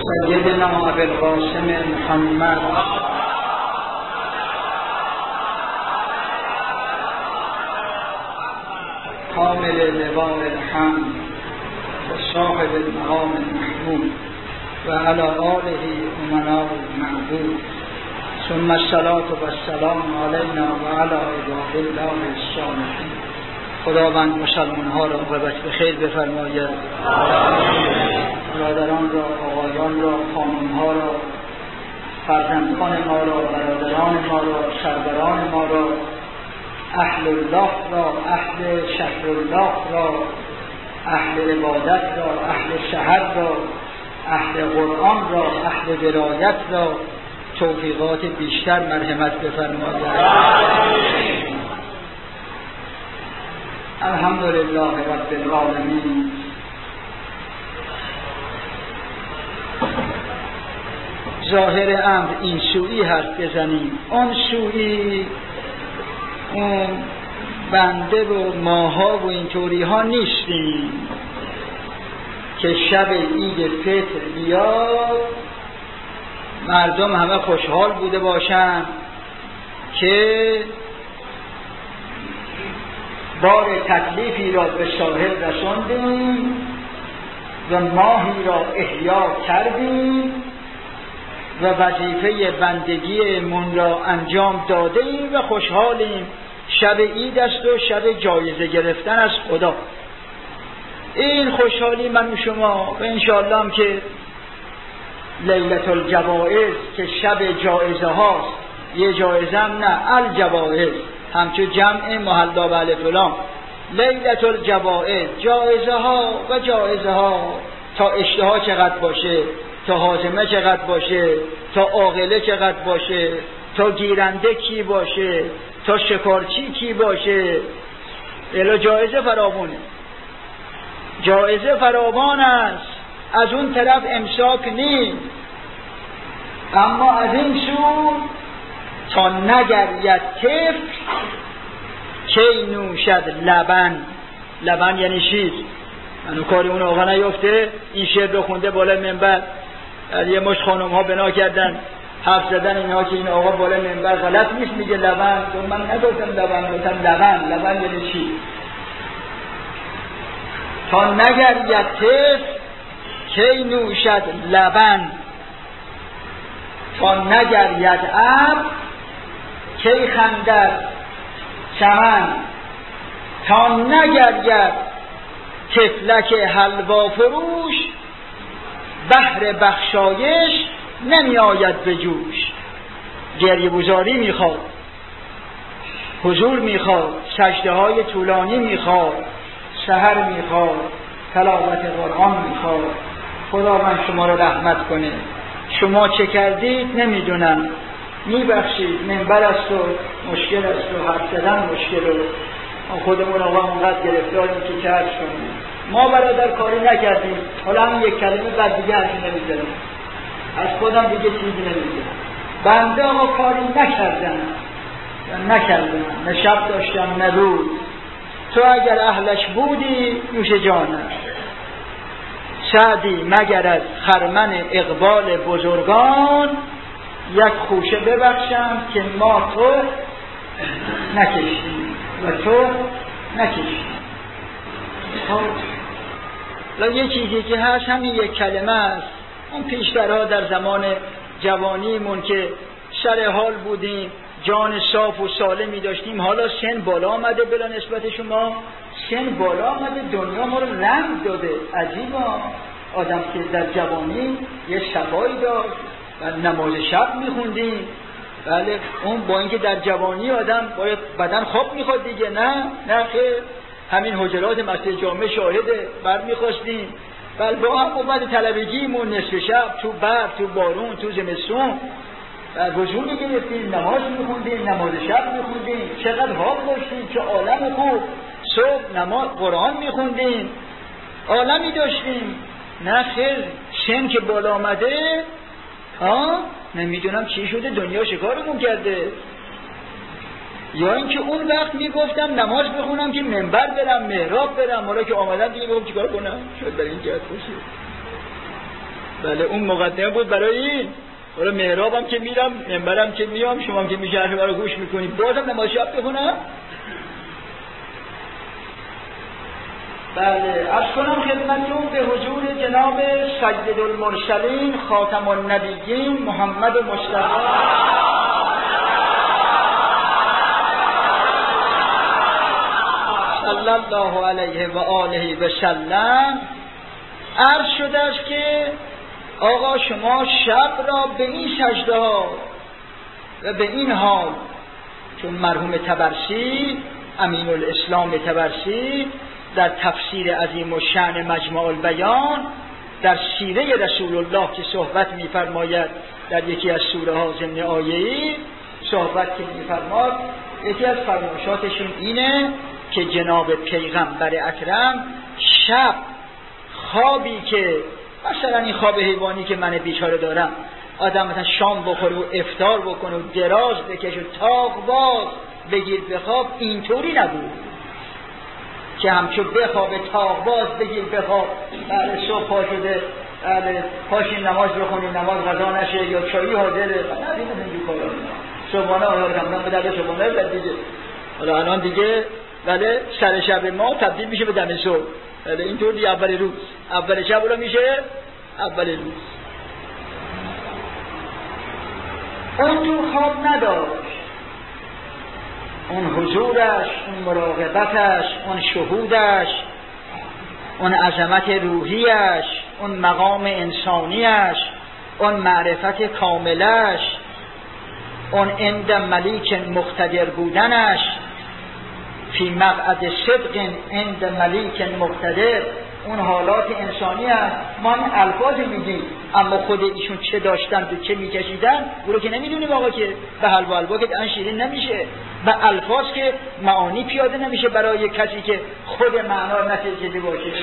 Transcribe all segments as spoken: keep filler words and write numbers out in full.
سیدنا ابوالقاسم محمد حامل لواء الحمد و صاحب المقام المحمود و علی آله امناء المعبود ثم الصلاة و السلام علینا و علی عباد الله الصالحین. خداوند مسلمان ها را عاقبت به خیر بفرماید، برادران را، آقایان را، خانم ها را، فرزندان ما را، برادران ما را، سروران ما را، اهل الله را، اهل شهر الله را، اهل عبادت را، اهل شهر را، اهل قرآن را، اهل ولایت را توفیقات بیشتر مرحمت بفرماید. الحمدلله رب العالمین. ظاهر امر این سویی حرف بزنیم، اون سویی اون بنده و ماها و اینطوری ها نیستیم که شب عید فطر بیاد مردم همه خوشحال بوده باشن که بار تکلیفی را به ساحل رساندیم و ماهی را احیا کردیم و وظیفه بندگی من را انجام داده ایم و خوشحالیم. شب عید است و شب جایزه گرفتن از خدا. این خوشحالی من و شما و انشاءالله هم که لیلة الجوائز که شب جایزه هاست، یه جایزه هم نه، الجوائز همچون جمع محلا و الف و لام، لیلة الجوائز، جایزه ها و جایزه ها، تا اشتها چقدر باشه، تا هاضمه چقدر باشه، تا عاقله چقدر باشه، تا گیرنده کی باشه، تا شکارچی کی باشه. الا جایزه فراوانه، جایزه فراوان است. از اون طرف امساک نیست، اما از این سو تا نگرید طفل کی نوشد لبن. لبن یعنی شیر. منو کاری اون آقا نیفته این شعر رو خونده بالا منبر، یه مش خانم ها بنا کردن حرف زدن اینها که این آقا بالا منبر غلط نیست میگه لبن. من نگفتم لبن، گفتم لبن. لبن یعنی چی؟ تا نگرید طفل کی نوشد لبن، تا نگرید ابر کی خندد چمن، تا نگرید طفلک حلوا فروش بهر بخشایش نمی آید به جوش. گریه گذاری میخواد، حضور میخواد، سجده های طولانی میخواد، سحر میخواد، تلاوت قرآن میخواد. خدا من شما رو رحمت کنه. شما چه کردید نمیدونم، میبخشید. منبر است و مشکل است و حرف زدن مشکل و خودمون آقا اونقدر گرفتاریم که چه هرش کنیم. ما برادر کاری نکردیم، حالا هم یک کلمه بعد دیگه هرچی نمیزنم، از خودم دیگه چیزی نمیزنم. بنده آقا کاری نکردم نکردم نه شب داشتم نه روز. تو اگر اهلش بودی نوش جانم. سعدی مگر از خرمن اقبال بزرگان یک خوشه ببخشم که ما تو نکشیم و تو نکشیم. خب یه چیزی که هست همین یک کلمه است. اون پیشترها در زمان جوانیمون که سر حال بودیم، جان صاف و سالمی داشتیم، حالا سن بالا آمده بلا نسبت شما، سن بالا آمده، دنیا ما رو رنگ داده. عجیبا آدم که در جوانی یه شبایی داشت و نماز شب میخوندیم. بله اون با اینکه در جوانی آدم باید بدن خواب میخواد دیگه، نه نه خیر، همین حجرات مسجد جامع شاهده بر میخواستیم. بل با هم اومد طلبگیمون نصف شب تو برف تو بارون تو زمستون و وضو میگرفتیم، نماز میخوندیم، نماز شب میخوندیم، چقدر حال داشتیم، چه عالم خوب. صبح نماز قرآن میخوندیم، عالمی داشتیم. نه خیر، سن که بالا آمده ها نمیدونم چی شده، دنیا شکارمون کرده. یا اینکه اون وقت میگفتم نماز بخونم که منبر برم محراب برم، حالا که آمدم دیگه بگم چیکار کنم، شاید برای این جهت باشه. بله اون مقدمه بود برای این. حالا محرابم که میرم، منبرم که میام، شما هم که میشرحه برای گوش میکنید، بازم نماز شب بخونم. بله عرض کنم خدمتتون به حضور جناب سید المرسلین خاتم النبیین محمد مصطفی صلی الله علیه و آله و سلم عرض شده است که آقا شما شب را به این سجده ها و به این حال، چون مرحوم طبرسی امین الاسلام طبرسی در تفسیر عظیم الشأن مجمع البیان در سیره رسول الله که صحبت می‌فرماید در یکی از سوره ها ضمن آیه‌ای صحبت که می‌فرماد، یکی از فرمایشاتشون اینه که جناب پیغمبر اکرم شب خوابی که مثلا این خواب حیوانی که من بیچاره دارم، آدم مثلا شام بخوره و افطار بکنه و دراز بکشه و تاق باز بگیر بخواب، اینطوری نبود که همچون بخوابه تاق باز بگیر بخواب، بله صبح پا شده، بله پاشین نماز بخونیم، نماز غذا نشه یا چایی حاضره، ندیدم اینجور کارا. صبحانه آیار کمدن به درد صبحانه بد دیگه. حالا الان دیگه بله سر شب ما تبدیل میشه به دم صبح، بله اینطور دیگه اول روز، اول شب رو میشه اول روز. اون تو خواب نداشت، اون حضورش، اون مراقبتش، اون شهودش، اون عظمت روحیش، اون مقام انسانیش، اون معرفت کاملش، اون عند ملیک مقتدر بودنش، فی مقعد صدق عند ملیک مقتدر، اون حالات انسانی هست. ما این الفاظ میگیم اما خود ایشون چه داشتن و چه میکشیدن او رو که نمیدونیم آقا، که به حلوا حلوا که دهن شیرین نمیشه، به الفاظ که معانی پیاده نمیشه برای کسی که خود معنا نتیجه باشه.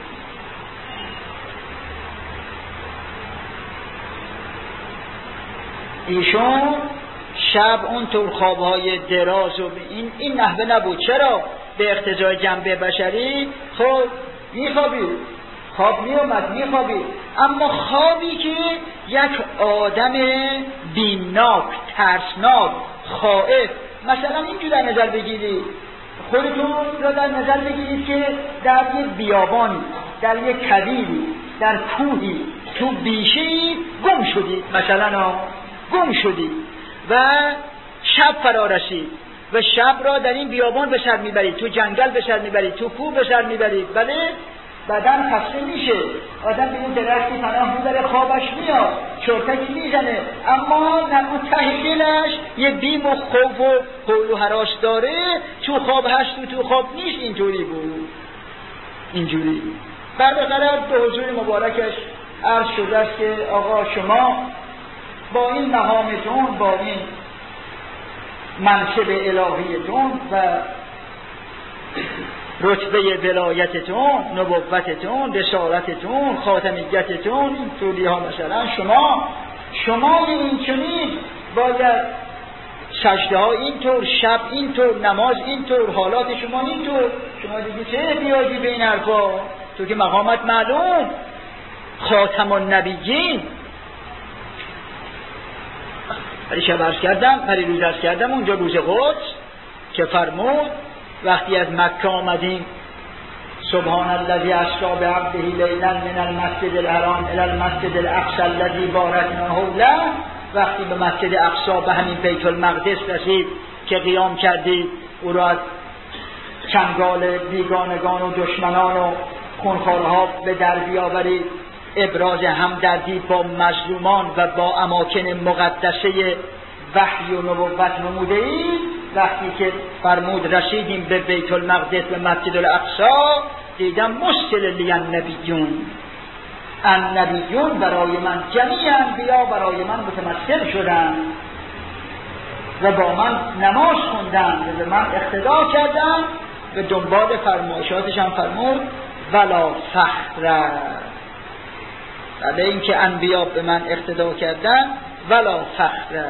ایشون شب اونطور خوابهای دراز و این این نحوه نبود. چرا؟ به اقتضای جنبه بشری خب میخوابید، خواب میومد میخوابید، اما خوابی که یک آدم بیمناک، ترسناک، خائف، مثلا اینجور در نظر بگیرید، خودتون رو در نظر بگیرید که در یک بیابانی، در یک کویری، در کوهی، تو بیشه‌ای گم شدید، مثلا گم شدید و شب فرا رسید و شب را در این بیابان به سر میبرید، تو جنگل به سر میبرید، تو کوه به سر میبرید، بله بدن خسته میشه، آدم به اون درختی پناه میبره، خوابش میاد، چرتکی میزنه، اما در اون ته دلش یه بیم و خوف و حول و هراس داره، تو خواب هست و تو خواب نیست. اینطوری بود، اینجوری. بعد قرار به حضور مبارکش عرض شده است که آقا شما با این مقامتون، با این منصب الهیتون و رتبه ولایتتون، نبوتتون، رسالتتون، خاتمیتتون، این طولی ها مثلا شما شما این چنین باید سجده ها اینطور، شب اینطور، نماز اینطور، حالات شما اینطور. شما دیگه چه احتیاجی به این حرفا؟ تو که مقامت معلوم، خاتم النبیین. ولی شب عرض کردم، ولی روز عرض کردم اونجا روز قدس که فرمود وقتی از مکه آمدیم سبحان الذی اسری بعبده لیلا من المسجد الحرام الی المسجد الاقصی الذی بارکنا حوله، وقتی به مسجد اقصی به همین بیت المقدس رسید که قیام کردید، او را از چنگال بیگانگان و دشمنان و خونخوارها به در بیاورید، ابراز همدردی با مظلومان و با اماکن مقدسه وحی و نبوت نموده اید. وقتی که فرمود رسیدیم به بیت المقدس و مسجد الاقصی، دیدم مسل لی النبیون، النبیون برای من، جمیع انبیا برای من متمثل شدن و با من نماز خوندن و به من اقتدا کردن و دنبال فرمایشاتش هم فرمود ولا فخر، بعد اینکه انبیا به من اقتدا کردن ولا فخر.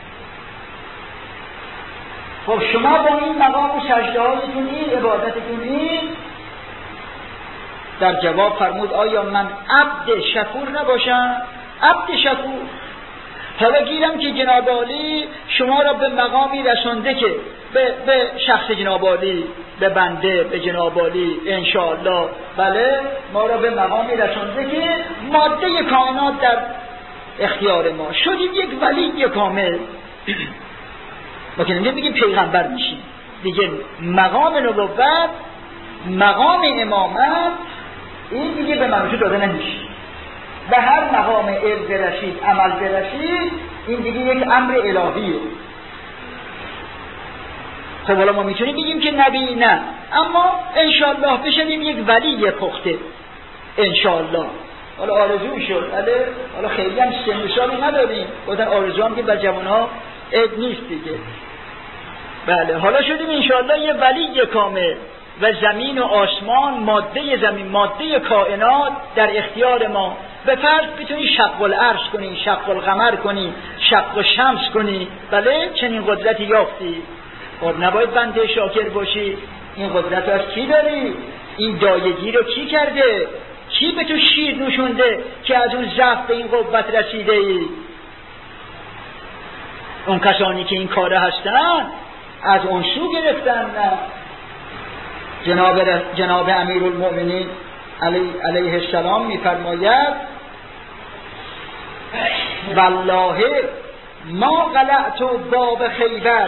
خب شما با این مقام و سجده هایتون این، عبادتتون این، در جواب فرمود آیا من عبد شکور نباشم؟ عبد شکور. حالا گیرم که جناب عالی شما را به مقامی رسانده که به, به شخص جناب عالی، به بنده، به جناب عالی انشاءالله، بله ما را به مقامی رسانده که ماده کائنات در اختیار ما شدیم یک ولی کامل. ما که نمیگیم بگیم پیغمبر میشیم دیگه، مقام نبوت، مقام امامت، این دیگه به منوچه داده نمیشه. به هر مقام علم برسید، عمل برسید، این دیگه یک امر الهیه. خب حالا ما میتونیم بگیم که نبی نه، اما انشاءالله بشنیم یک ولی پخته انشاءالله. حالا آرزو شد، حالا خیلی هم سن و سالی نداریم، بودن آرزو هم که بر جوانها عید نیست دیگه. بله حالا شدیم انشاءالله یه ولی کامل و زمین و آسمان، ماده زمین، ماده کائنات در اختیار ما. به فرض بتونی شق العرش کنی، شق القمر کنی، شق الشمس کنی، بله چنین قدرتی یافتی. خب نباید بنده شاکر باشی؟ این قدرت رو از کی داری؟ این دایگی رو کی کرده؟ کی به تو شیر نوشونده که از اون ضعف به این قوت رسیده ای؟ اون کسانی که این کاره هستن از اون سو گرفتن. نه جناب, جناب امیرالمؤمنین علی علیه السلام میفرماید والله ما قلعت باب خیبر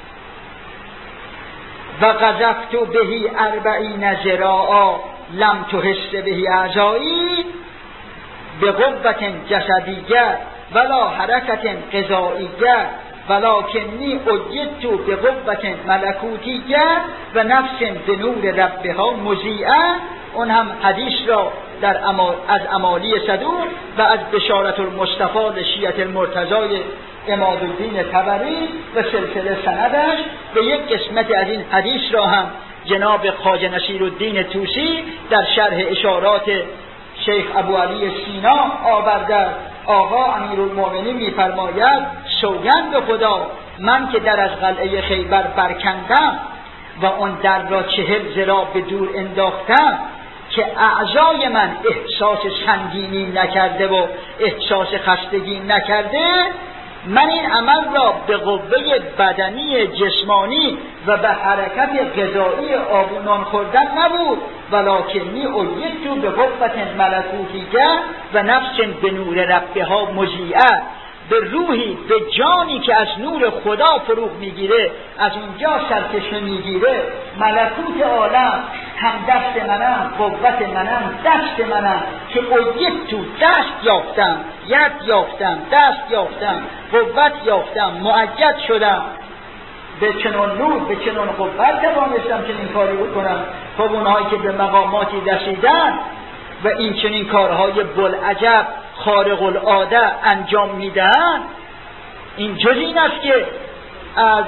و قذفت بهی اربعین ذراعا لم تحس بهی اعضایی به قوت جسدیه ولا حرکت غذائیه ولکنی اجدت به قوت ملکوتیه و نفس به نور ربها مضیئه. اون هم حدیث را در اما از امالی صدور و از بشارت المصطفی لشیعة المرتضای عمادالدین طبری و سلسله سندش به یک قسمت از این حدیث را هم جناب خواجه نصیرالدین طوسی در شرح اشارات شیخ ابو علی سینا آورده. آقا امیرالمؤمنین میفرماید سوگند به خدا من که در از قلعه خیبر برکندم و اون در را چهل ذراع به دور انداختم که اعضای من احساس سنگینی نکرده و احساس خستگی نکرده، من این عمل را به قوه بدنی جسمانی و به حرکت غذایی آب و نان خوردن نبود، ولکنی اجدت به قوت ملکوتیه و نفس به نور ربها مضیئه. به روحی، به جانی که از نور خدا فروغ میگیره، از اونجا سرچشمه میگیره. ملکوت عالم هم دست منم، قوت منم دست منم که اجدت تو دست یافتم، ید یافتم، دست یافتم، قوت یافتم، مؤید شدم. به چنون نور، به چنون قوت توانستم چنین کاری بکنم. خب اونهایی که به مقاماتی رسیدن و این چنین کارهای بلعجب خارق العاده انجام میدن، این جز این است که از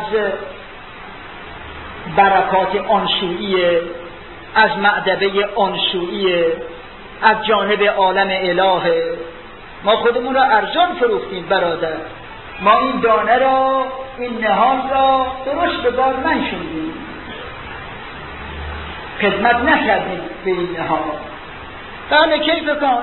برکات آنسوییه، از معدبه آنسوییه، از جانب عالم الهه. ما خودمون را ارزان فروختیم برادر. ما این دانه را، این نهاد را درست به بار ننشوندیم، خدمت نکردیم به این نهاد. بله کیف کن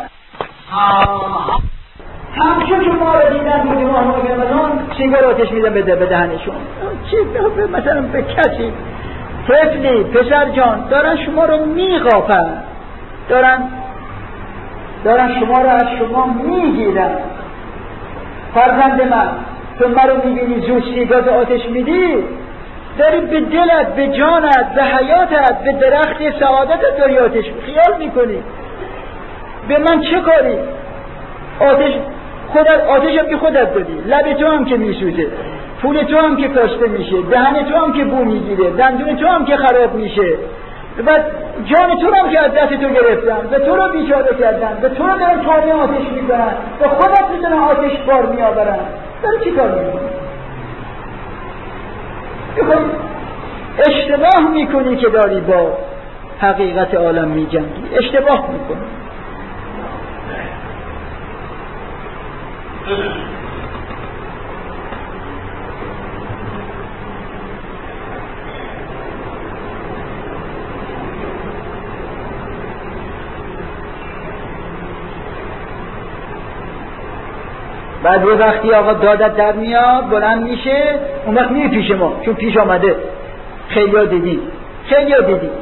همچون که ما را دیدن بودیم آنها گرمزان سیگار آتش میدن به دهنشون. چی مثلا به کسی طفلی پسر جان دارن شما رو میغاپن، دارن دارن شما را از شما میگیرن. فرزند من تو من رو میبینی زود سیگار آتش میدی، داری به دلت، به جانت، به حیاتت، به درخت سعادتت داری آتش خیال میکنی. به من چه کاری؟ آتش خودت، آتش هم که خودت دادی، لب تو هم که میسوزه، پول تو هم که کاسته میشه، دهن تو هم که بو میگیره، دندون تو هم که خراب میشه، و جان تو هم که از دست تو گرفتن، به تو رو بیچاره کردن، به تو رو دارن کاری آتش میکنن، به خودت میتونن آتش بار میآورن. داری چی کار میکنی؟ اشتباه میکنی که داری با حقیقت عالم میجنگی، اشتباه میکنی. بعد یه وقتی آقا دادت در میاد بلند میشه، اون وقت میره پیش ما، چون پیش آمده. خیلی ها دیدیم خیلی ها دیدیم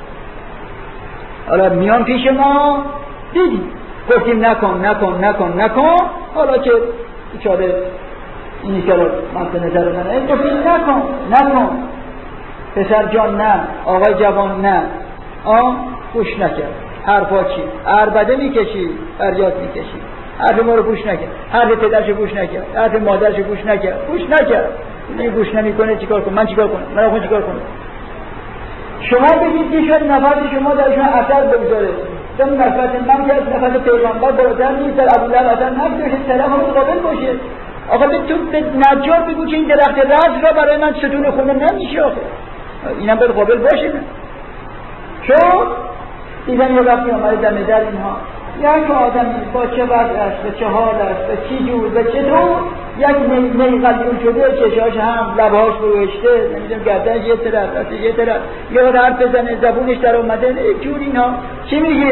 حالا میان پیش ما، دیدیم گفتیم نکن نکن نکن نکن، حالا که بیچاره اینی که مد نظر منه، گفتیم نکن نکن پسر جان نه، آقای جوان نه، آه گوش نکرد. حرفا چی؟ عربده میکشی، فریاد میکشی، حرف ما رو گوش نکرد، حرف پدرش گوش نکرد، حرف مادرش گوش نکرد، گوش نکرد. این گوش نمیکنه چیکار کنم؟ من چیکار کنم؟ من آخون چیکار کنم؟ شما بگید که شاید نفس شما درشون اثر بگذاره. چون نفس من که از نفس پیغمبر بالاتر نیست، در ابوالهب اثر نگذاره، طرف هم مقابل باشه. آقا به تو به نجار بگو که این درخت رز را برای من ستون خونه نمیشه، آخه اینم به قابل باشه. چون دیدم یه وقتی آمده دم در اینها یک آدمی با چه وضع است، به چه حال است، به چی جور، به چه طور، یک نی قلیون شده، چشاش هم، لبهاش بروشته، نمیدونم گردنش یه طرف، دستش یه طرف، یه وقت حرف بزنه، زبونش در اومده، یک جور اینا. چی میگی؟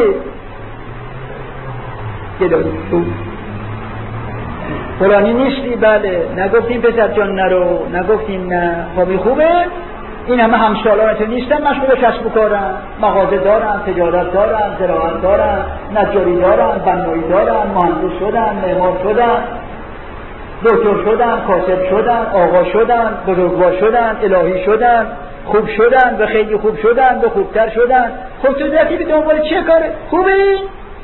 گدایی فلانی نیستی؟ بله. نگفتیم پسر جان نرو، نگفتیم نه. خوابی خوبه؟ این همه همسالانت نیستن مشغول کسب و کارن، مغازه دارن، تجارت دارن، زراعت دارن، نجاری دارن، بنایی دارن، مهندس شدن، معمار شدن، دکتر شدن، کاتب شدن، آقا شدن، بزرگوار شدن، الهی شدن، خوب شدن و خیلی خوب شدن و خوبتر شدن. خب تو دستی به دنبال چه کاره؟ خوبه این؟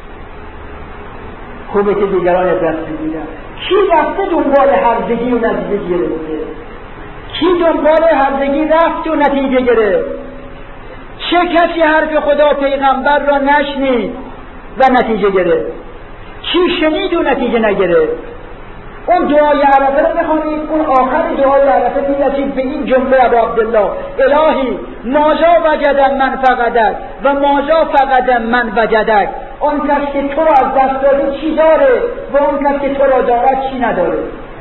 خوبه که دیگران دست بگیرن. کی رفته دنبال هرزگی و نتیجه گرفته؟ کی دنبال هرزگی رفت و نتیجه گرفت؟ چه کسی حرف خدا پیغمبر را نشنید و نتیجه گرفت؟ کی شنید و نتیجه نگرفت؟ اون دعای عرفه رو بخونید، اون آخر دعای عرفه میرسید به این جمله ابو عبدالله: الهی ماذا وجد من فقدک و ماذا فقد من وجدک. اون کس که تو را از دست داده چی داره و اون کس که تو را دارد چی نداره.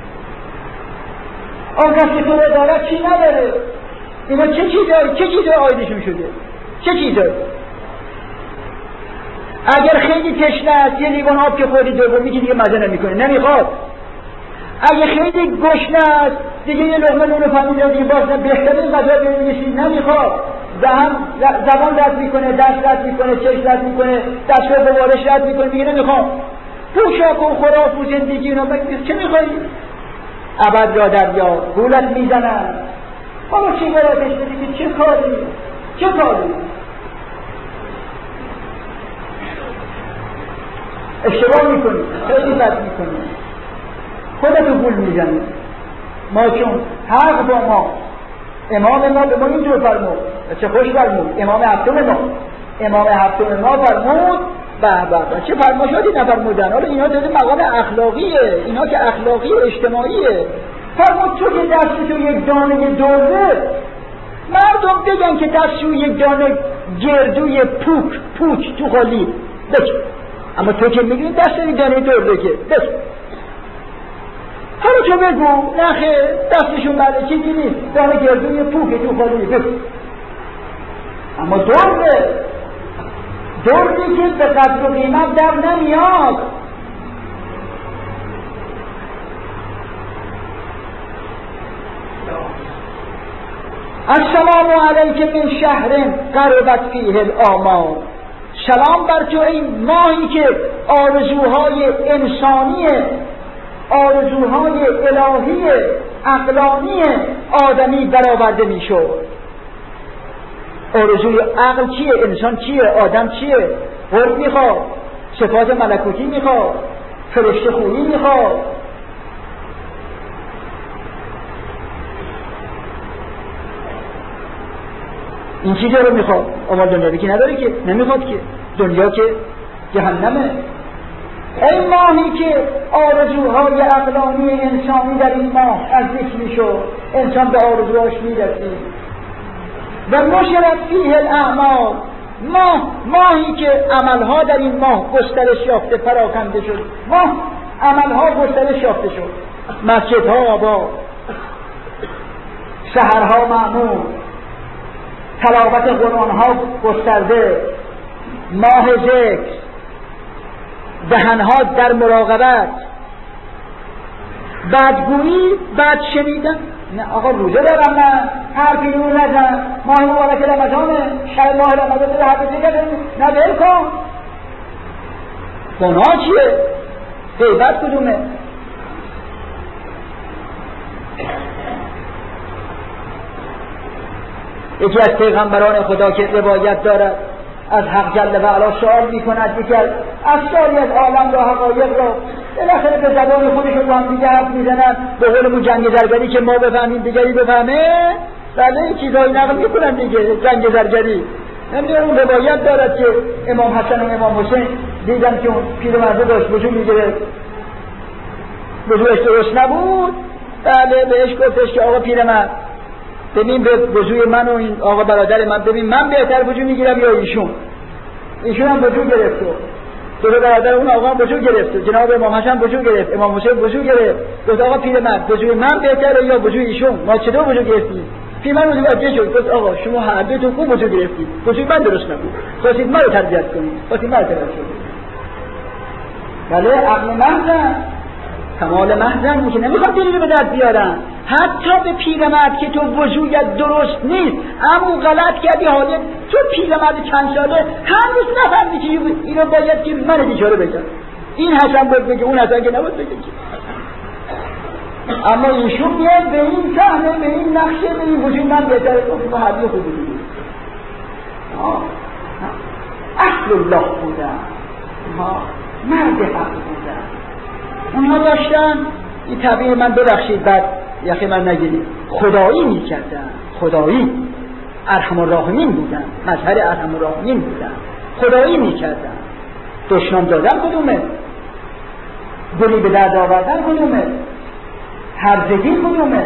اون کس که تو را دارد چی نداره. اینا چه چیزایی چه چیزایی آیدشون شده؟ چه چیزایی؟ اگر خیلی تشنه است یه لیوان آب که خوردی دومی که دیگه مزه نمیکنه نمیخواد. اگه خیلی گشنه است دیگه یه لقمه نون فهمیده دیگه باز بهترین غذا بنویسی نمیخواد. دهن زبان رد میکنه، دست رد میکنه، چشم رد میکنه، دستگاه بوارش رد میکنه، میگه نمیخوام. پوشاک و خراف و زندگی اینا بگید چه میخوایی؟ ابد را دریا گولت میزنن. حالا چی براتش بدید؟ چه کاری؟ چه کاری؟ اشتباه میکنی، خیلی بد میکنی، خودتو گول میزنی. ما چون حق با ما، امام ما به ما اینجور فرمود، چه خوش فرمود، امام هفتم ما امام هفتم ما فرمود به به چه فرمایشاتی نفرمودن. حالا اینا داده مقام اخلاقیه، اینا که اخلاقی اجتماعیه. فرمود تو که دستشو یک دانه دوره، مردم بگن که دستشو یک دانه گردوی پوک پوک تو خالی بکن، اما تو که میگی دستشو یک دانه دوره که بکن. حالا تو بگو نخه دستشون بله چیزی نیست، دانه گردوی پوک تو خالی بکن. اما دوره دوری که به قدر و قیمت در نمیاد. السلام علیک من شهر قربت فیه الآمال. سلام بر تو ای ماهی که آرزوهای انسانی، آرزوهای الهی عقلانی آدمی برآورده میشد. آرزوی عقل چیه؟ انسان چیه؟ آدم چیه؟ قرب میخواد، صفات ملکوتی میخواد، فرشته خویی میخواد. این چیزا رو میخواد. اما دنیا که نداره که، نمیخواد که، دنیا که جهنمه. ای ماهی که آرزوهای عقلانی انسانی در این ماه نزدیک میشد، انسان به آرزوهاش میرسید. و نشرت فیه الاعمال، ماه ماهی که عملها در این ماه گسترش یافته، پراکنده شد. ماه عملها گسترش یافته شد، مسجدها آباد، سحرها معمول، تلاوت قرآنها گسترده، ماه ذکر، دهنها در مراقبت، بدگویی، بد شنیدن. نه آقا روزه دارم من، حرفی رو نزن، ماه مبارک رمضانه، شب ماه رمضان رو حرف دیگه نه ول کن. گناه چیه؟ غیبت کدومه؟ یکی از پیغمبران خدا که روایت دارد از حق جل و علا سوال می‌کند، یکی از افساری از عالم را، حقایق را، بالاخره به زبان خودشون با هم دیگه حرف میزنن، به قولمون جنگ زرگری که ما بفهمیم دیگری بفهمه. بله این چیزایی نقل میکنن دیگه، جنگ زرگری. نمیدونم اون روایت دارد که امام حسن و امام حسین دیدن که اون پیرمرده داشت وضو میگیره، وضوش درست نبود. بله بهش گفتش که آقا پیرمرد ببین به وضوی من و این آقا برادر من، ببین من بهتر وضو میگیرم یا ایشون؟ ایشون هم وضو گرفت، دو برادر اون آقا هم وضو گرفت، جناب امام حسن وضو گرفت، امام حسین وضو گرفت. گفت آقا پیرمرد وضوی من بهتره یا وضوی ایشون؟ ما چطور وضو گرفتیم؟ پیرمرد متوجه شد، گفت آقا شما هر دوتون خوب وضو گرفتید، وضوی من درست نبود، خواستید من رو تربیت کنید، خواستید من رو تربیت کنید. بله عقل محض، کمال محض که نمیخواد دلیل به دست بیارن. حتی به پیرمرد که تو وضویت درست نیست اما غلط کردی، حالا تو پیرمرد چند ساله هنوز نفهمی که اینو باید که من بیچاره بگم، این حسن باید بگه اون حسن که نباید بگه. اما ایشون میاد به این صحنه، به این نقشه، به این وجود من بهتره با حدی خوب بگید اصل الله بودن، مرد حق بودن. اونها داشتن این طبیعه، من ببخشید بعد یخی من نگیرید، خدایی می کردن، خدایی ارحم الراحمین بودن، مظهر ارحم الراحمین بودن، خدایی می کردن. دشنام دادن کدومه؟ دلی به درد آوردن کدومه؟ هرزگی کدومه؟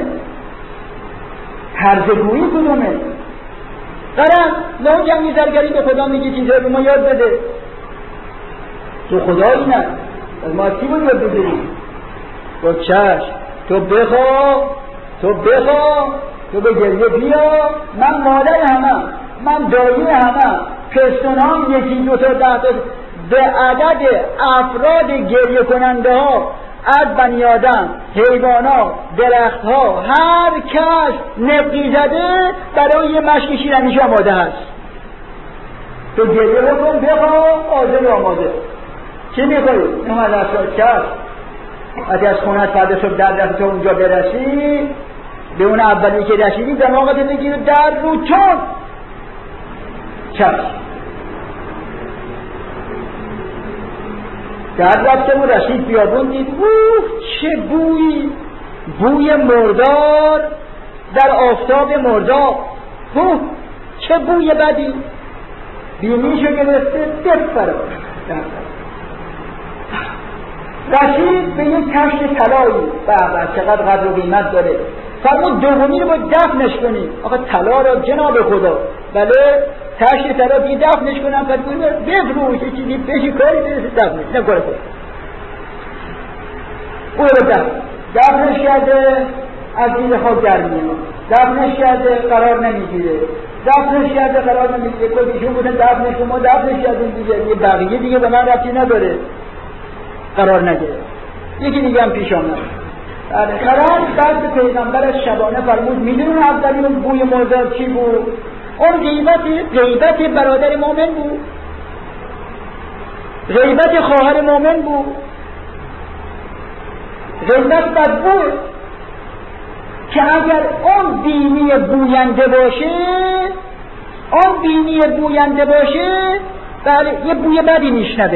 هرزگویی کدومه؟ قرار نه جمعی زرگری به خدا میگی چیزایی به ما یاد بده، تو خدایی نه از ما چی بود یاد بگیریم؟ تو چشم، تو بخوا، تو بخوا، تو به گریه بیا، من مادر همه، من دایی همه، پستونام یکی دو تا ده تا به عدد افراد گریه کننده ها از بنی آدم، حیوانات، درخت ها، هر کس نقی زده برای یه مشک شیرینیش آماده هست. تو گریه بکن بخوا، حاضر آماده. چی میخوایی؟ نه از افراد کرد وقتی از خونت فردا صبح در دست تو اونجا برسی، به اون اولی که رسیدی دماغت بگیر در رو چون چشم در رفته و رسید بیابون دید اوه چه بوی، بوی مردار در آفتاب مردار، اوه چه بوی بدی، بینیشو گرفته بفرا رسید به یک کشت طلایی. بابا چقدر قدر و قیمت داره. فرمود دومی رو باید دفنش کنی. آخه طلا را جناب خدا، بله کشت طلا دیگه دفنش کنم، بعد بفروش یه چیزی بشی کاری برسه دفنش، نه کار خود او رو دفن دفنش کرده، از دید خود در میاد، دفنش کرده قرار نمیگیره، دفنش کرده قرار نمیگیره. کدیشون بودن دفنش کن، ما دفنش کردیم دیگه، یه بقیه دیگه به من ربطی نداره، قرار نگیره. یکی دیگه هم پیش آمد. قرار بعد پیغمبر از شبانه فرمود میدونون اولین اون بوی مردار چی بود؟ اون غیبت غیبت برادر مومن بود، غیبت خواهر مومن بود، غیبت بدبو که اگر اون بینی بوینده باشه، اون بینی بوینده باشه بله یه بوی بدی میشنوه،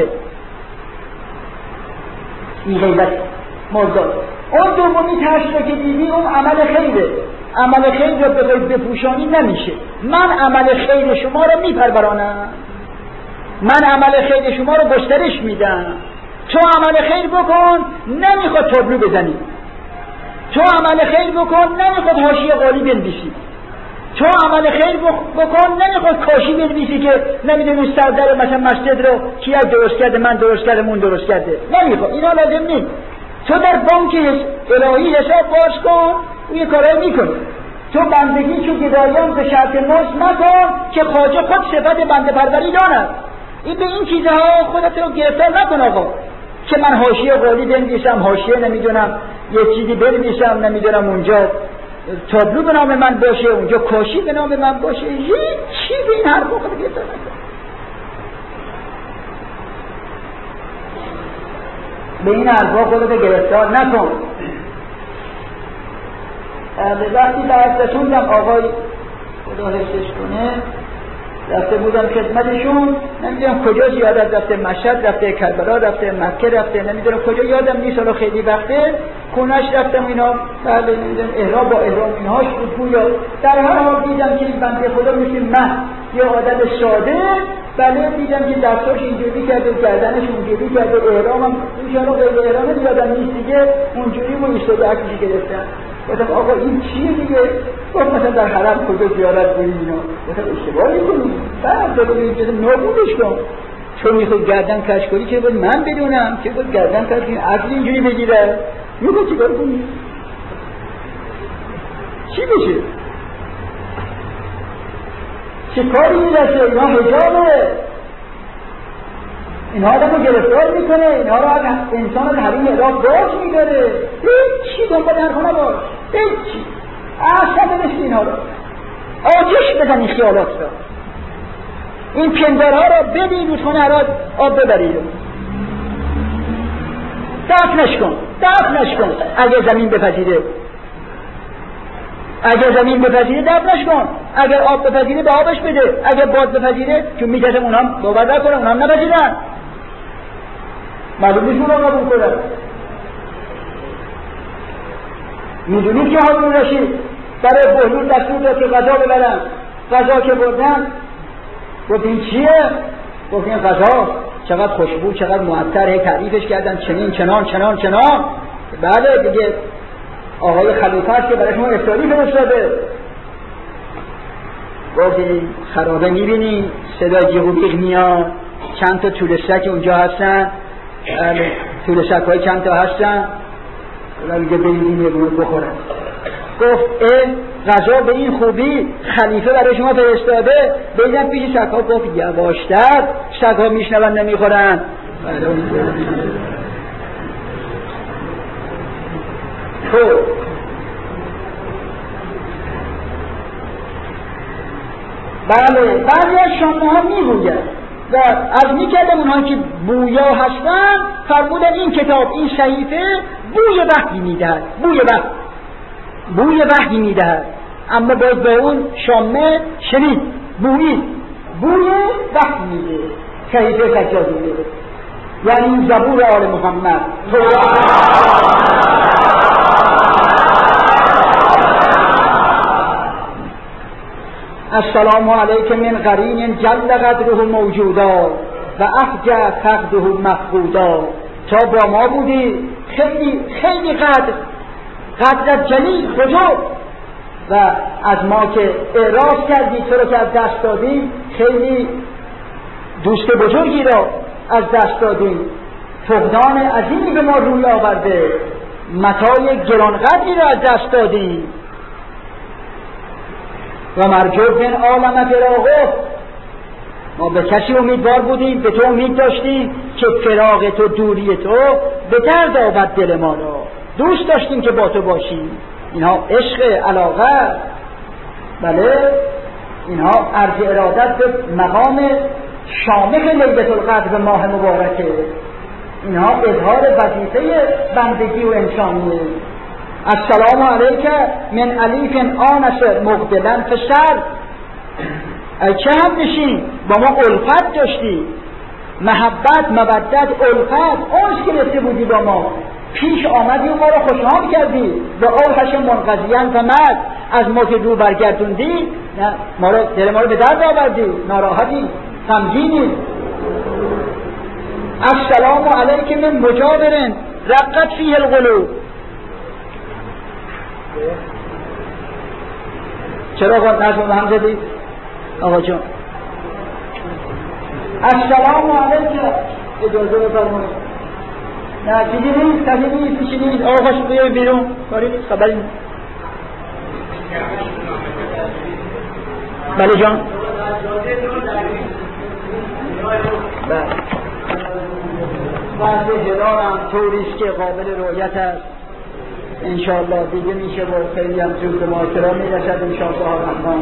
این غیبت مردار. اون دومی تشت که دیدی اون عمل خیره، عمل خیر رو بخواید بپوشانی نمیشه. من عمل خیر شما رو میپرورانم، من عمل خیر شما رو گسترش میدم. تو عمل خیر بکن نمیخواد تابلو بزنی، تو عمل خیر بکن نمیخواد حاشیه قالی بنویسی، تو عمل خیر بکن نمیخواد کاشی بنویسی که نمیدونی سردر مثلا مسجد رو کی درست کرده، من درست کردم اون درست کرده، نمیخواد، اینا لازم نیست. تو در بانک الهی حساب باز کن، اون یه کارایی میکنی. تو بندگی چو گدایان به شرط مزد مکن که خواجه خود صفت بنده پروری داند. این به این چیزها خودت رو گرفتار نکن آقا که من حاشیه قالی بنویسم، حاشیه نمیدونم یه چیزی بنویسم نمیدونم اونجا تابلو به نام من باشه، اونجا کاشی به نام من باشه، هیچ چی به این حرف خود گرفتار نکن. به این حرفا خودت گرفتار نکن. وقتی بعد رسوندم آقای خدا حفظش کنه رفته بودم خدمتشون، نمیدونم کجا زیادت رفته، مشهد رفته، کربلا رفته، مکه رفته، نمیدونم کجا یادم نیست، حالا خیلی وقته خونش رفتم اینا، بله نمیدونم احرام با احرام اینهاش بود گویا. در هر حال دیدم که این بنده خدا مثل من یه آدم ساده، بله دیدم که دستاش اینجوری کرده، گردنش اونجوری کرده، احرامم ایشالا غیر احرام یادم نیست دیگه، اونجوری بود ایستاده عکسی گرفتم. گفتم آقا این چیه دیگه؟ گفت مثلا در حرم کجا زیارت کنی اینا. گفتم اشتباه می‌کنی، بعد دارم اینجوری نابودش کن، چون میخواد گردن کش کنی که بود من بدونم که بود گردن کش کنی عقل اینجوری بگیره، میخواد چیکار کنی؟ چی بشه؟ چه کاری میرسه؟ اینا حجابه، اینها رو گرفتار میکنه، اینها رو انسان از حریم الهی باز میداره. هیچی دنبال نکنه باش، هیچی اصلا بنشت اینها رو آتش بزن این خیالات را، این پندارها را ببین رودخانه هرات آب ببرید، دفنش کن دفنش کن اگر زمین بپذیره، اگر زمین بپذیره دفنش کن، اگر آب بپذیره به آبش بده، اگر باد بپذیره چون میگذم اونها باور نکنن، اونها نپذیرن، معلوم نیست اونها قبول کنن. میدونید که هارون رشید برای بهلول دستور داد که غذا ببرن، غذا که بردن گفت این چیه؟ گفت این غذا چقدر خوشبو چقدر معطر، هی تعریفش کردن چنین چنان چنان چنان. بله دیگه آقای خلیفه است که برای شما افطاری فرستاده. گفت این خرابه میبینی صدای جیغ و بیغ میاد، چند تا توله سگ اونجا هستن، توله سگ های چند تا هستن، دیگه بگیرین یه گونه بخورن. گفت اه غذا به این خوبی خلیفه برای شما فرستاده، بیدن پیش سگ ها. گفت یواشتر، سگ ها میشنون نمیخورن. خب بله بعضی از شما ها میگوید و از میکردم اونها که بویا هستن فرمودن این کتاب این صحیفه بوی وحی میدهد، بوی وحی بوی وحی میدهد، اما باید به اون شامه شنید بویی بوی وحی میده صحیفه سجادیه، یعنی زبور آل محمد. السلام علیکم من قرین جل قدره موجودا و احجا فقده مفقودا. تا با ما بودی خیلی خیلی قدر قدرت جلیل بزرگ و از ما که اعراض کردی تو رو که از دست دادی خیلی دوست بزرگی را از دست دادی، فقدان عظیمی به ما روی آورده، متاع گرانقدری را از دست دادی و مرجو بین عالم فراغه. ما به کسی امیدوار بودیم، به تو امید داشتیم که فراغ تو دوری تو به درد آورد دل ما را، دوست داشتیم که با تو باشیم. اینها عشق علاقه، بله اینها عرض ارادت به مقام شامخ لیلة القدر ماه مبارکه، اینها اظهار وظیفه بندگی و انسانیه. السلام علیک من علیف آنس مقدلن فسر. ای چه هم نشین با ما الفت داشتی، محبت مودت الفت اونس که رسته بودی با ما، پیش آمدی و ما رو خوشحال کردی و اوحش منقضیان و مد، از ما که رو برگردوندی نه ما رو دل ما رو به درد آوردی، ناراحتی غمگینی. السلام علیک من مجاورن رقت فیه القلوب. چرا آقا نظم هم زدی؟ آقا جان السلام علیکم اجازه بفرمایید. نه چیزی نیست، کسی نیست، چیزی نیست، آقا خوش بیاید بیرون، کاری نیست، خبری نیست. بله جان بله بعض هلال هم طوریست که قابل رؤیت است. انشاءالله دیگه میشه و خیلی هم زود به ماجرا میرسد انشاءالله الرحمن.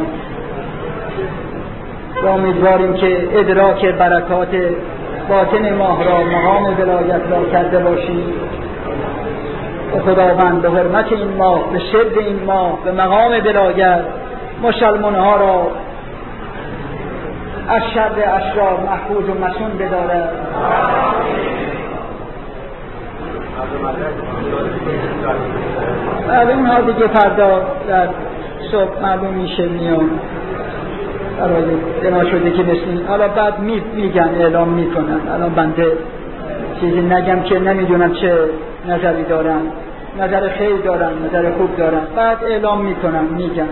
و امیدواریم که ادراک برکات باطن ماه را مقام ولایت را کرده باشیم و خداوند به حرمت این ماه، به شد این ماه، به مقام ولایت مسلمان‌ها را از شر اشرار محفوظ و مصون بدارد. بعد اونها دیگه فردا در صبح معلوم میشه میان برای بنا شده که مثل حالا بعد می میگن اعلام میکنن. الان بنده چیزی نگم که نمیدونم چه نظری دارن، نظر خیر دارن، نظر خوب دارن، بعد اعلام میکنن میگن.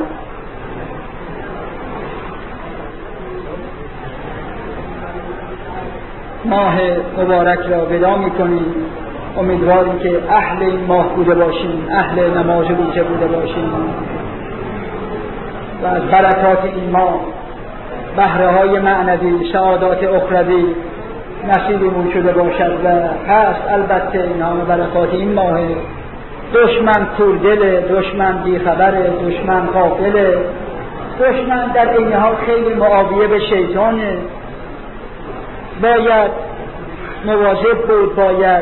ماه مبارک را ودا میکنیم، امیدواریم که اهل این ماه بوده باشیم، اهل نماز روزه بوده باشیم و از برکات این ماه بهره های معنوی، سعادات اخروی نصیبمون شده باشد. و هست البته این همه برکات این ماه. دشمن کوردله، دشمن بیخبره، دشمن غافله، دشمن در این حال خیلی معاویه به شیطانه. باید مواظب بود، باید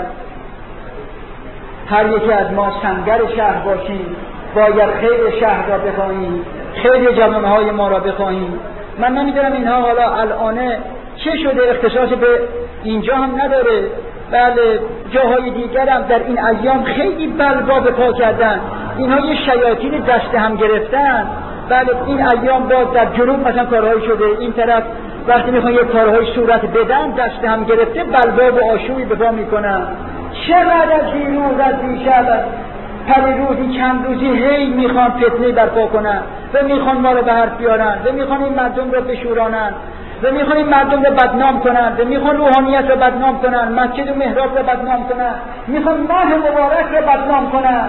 هر یکی از ما سنگر شهر باشیم، باید خیر شهر را بخواهیم، خیر جوانهای ما را بخواهیم. من نمیدونم اینها حالا الانه چه شده، اختصاص به اینجا هم نداره. بله جاهای دیگر هم در این ایام خیلی بلوا به پا کردن، اینها یه شیاطین دست هم گرفتن. بله این ایام باز در جنوب مثلا کارهای شده، این طرف وقتی میخوان یه کارهای صورت بدن دست هم گرفته بلوا و آشوبی به پا میکنن. چقدر از دیروز از دیشب پری روزی چند روزی هی میخوان فتنه برپا کنن و میخوان ما رو به حرف بیارن و میخوان این مردم رو بشورانن و میخوان این مردم رو بدنام کنن و میخوان روحانیت رو بدنام کنن، مسجد و محراب رو بدنام کنن، میخوان ماه مبارک رو بدنام کنن.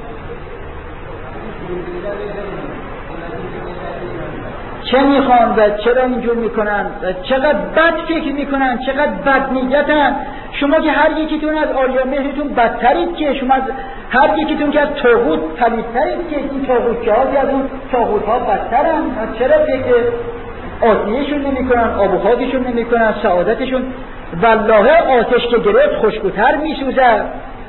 چه میخوان و چرا اینجور میکنن و چقدر بد فکر میکنن، چقدر بد نیتن. شما که هر یکیتون از آریا مهرتون بدترید، که شما از هر یکیتون که از طاغوت پلیدترید، که این طاغوت‌ها که از اون طاغوت‌ها بدترن. چرا فکر آتیشون نمیکنن، آب و خاکشون نمیکنن، سعادتشون والله آتش که گرفت خشکوتر میسوزد.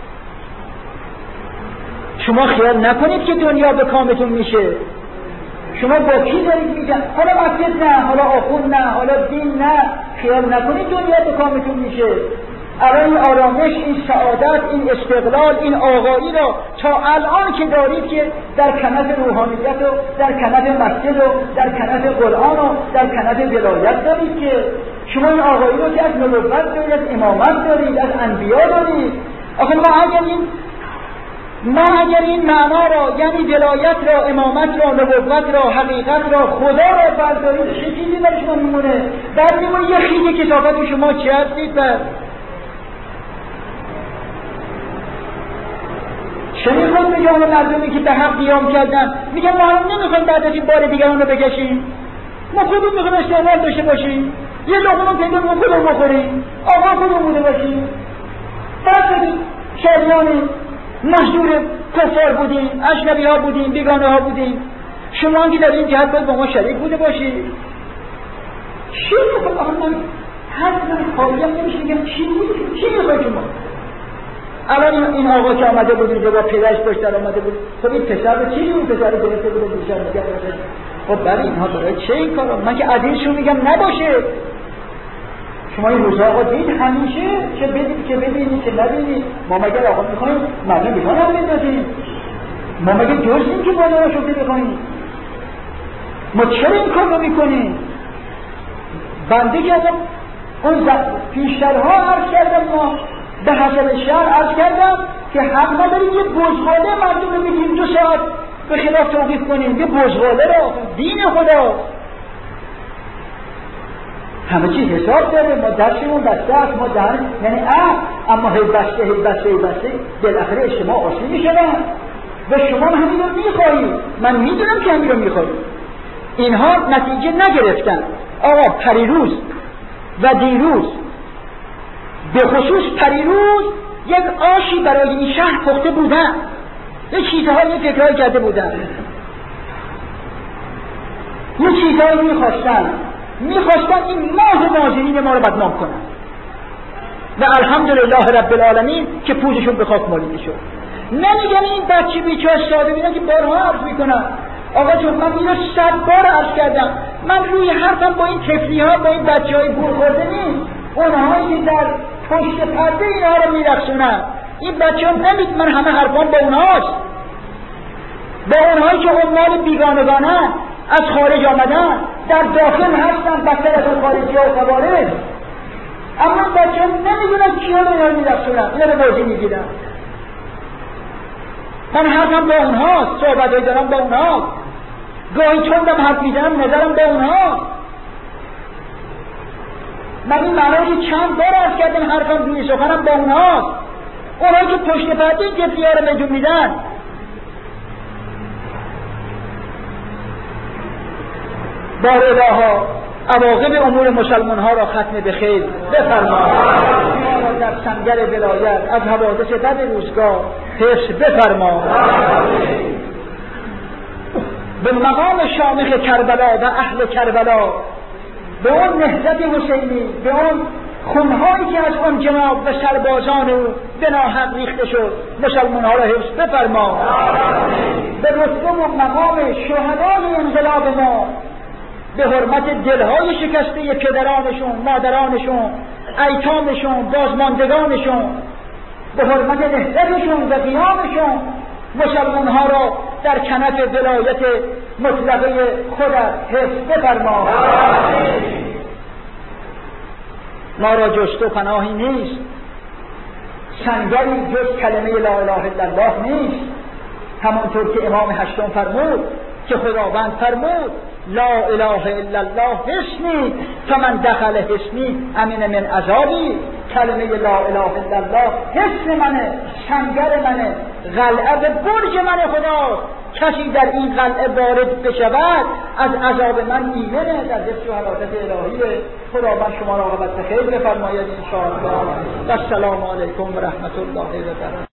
شما خیال نکنید که دنیا به کامتون میشه. شما با کی دارید میگن؟ حالا مسجد نه، حالا آخوند نه، حالا دین نه. خیال نکنید دنیا به کامتون میشه. الان این آرامش، این سعادت، این استقلال، این آقایی را تا الان که دارید که در کنف روحانیت و در کنف مسجد و در کنف قرآن و در کنف ولایت دارید، که شما این آقایی رو که از نبوت دارید، از امامت دارید، از انبیا دارید. آخه ما اگر این ما اگر این معنا را، یعنی ولایت را، امامت را، نبوت را، حقیقت را، خدا را بردارید، چه چیزی برای شما میمونه؟ بعد میمونه یه خیلی کثافت شما چی هستید؟ و چه میخواد به جان مردمی که به حق قیام کردن میگن ما هم نمیخوایم بعد از این بار دیگران رو بکشیم، ما خودمون میخوایم استعمال داشته باشیم، یه لقمه پیدا ما خودمون بخوریم، آقا خودمون بوده باشیم. بعد بگید شریانی مزدور کفار بودیم، اجنبی ها بودیم، بیگانه ها بودیم، شما هم که در این جهت باید با ما شریک بوده باشید. چی میخواد؟ آخه من هر من خواهیم نمیشه میگم چی بود؟ چی میخواد شما؟ الان این آقا که آمده بود اینجا با پدرش پشت در آمده بود، خب این پسر رو چی اون پسر رو گرفته بود بیشتر میگه خب برای اینها برای چه این کارا؟ من که عدیلشون میگم نباشه. شما این روزها آقا دید همیشه چه بدید که بدید که نبینید. ما مگر آقا میخواییم مردم بیگان هم بندازیم؟ ما مگر جزیم که بالا را شده بخواییم؟ ما چرا این کار رو میکنیم؟ بنده که ازم اون پیشترها عرض کردم، ما به حسب شهر عرض کردم که حق نداریم یه بزغاله مردم رو بگیم دو ساعت به خلاف توقیف کنیم. یه بزغاله را دین خدا همه چی حساب داره. ما دستمون بسته است، ما دهن یعنی اه اما هی بسته هی بسته هی بسته بالاخره اجتماع آشتی میشن و شما همین رو میخواهید. من میدونم که همین رو میخواهید. اینها نتیجه نگرفتن. آقا پریروز و دیروز به خصوص پریروز یک آشی برای این شهر پخته بودن. یه چیزهایی یه فکرهایی کرده بودن، یه چیزهایی میخواستن میخواستن این ماه ناظرین ما رو بدنام کنن و الحمدلله رب العالمین که پوزشون به خاک مالیده شد. نمیگم این بچه بیچاره ساده بیدن که بارها عرض میکنم آقا جون من اینو صد بار عرض کردم، من روی حرفم با این طفلی ها با این بچه های گور خورده نیست، اونهایی که در پشت پرده اینها رو میرخصونن. این بچه ها نمید من همه حرفان با اونهاست، با اونهایی که عمال بیگانگانن از خارج آمدن در داخل هستن بدتر از اون خارجی ها و خوارج، اما بچه ها نمیدونن کیا رو اینا میرخصونن، اینا رو بازی میگیرن. من حرفم با اونهاست، صحبتایی دارم با اونهاست، گاهی چندم حرف میزنم نظرم با اونهاست. من این معنایی چند بار عرض کردم حرفم روی سخنم با اونهاست، اونهایی که پشت پرده این طفلی ها رو نجوم میدن. بار الها عواقب امور مسلمان ها را ختم به خیر بفرما، ما را در سنگر ولایت از حوادث بد روزگار حفظ بفرما. به مقام شامخ کربلا و اهل کربلا، به اون نهضت حسینی، به اون خونهایی که از اون جناب و سربازان او به ناحق ریخته شد مسلمان ها را حفظ بفرما. به رتبه و مقام شهدای انقلاب ما، به حرمت دلهای شکسته پدرانشون، مادرانشون، ایتامشون، بازماندگانشون، به حرمت نهضتشون و قیامشون مسلمان ها را در کنف ولایت مطلقه خودت حفظ بفرما. ما را جست و پناهی نیست، سنگری جز کلمه لا اله الا الله نیست. همانطور که امام هشتم فرمود که خداوند فرمود لا اله الا الله حسنی فمن دخل حسنی امن من عذابی. کلمه لا اله الا الله حسن منه، سنگر منه، قلعه برج منه خدا. کسی در این قلعه وارد بشود از عذاب من ایمنه، در حفظ و حراست الهیه. خداوند شما را عاقبت بخیر بفرماید ان شاء الله. و السلام علیکم و رحمت الله و برکاته.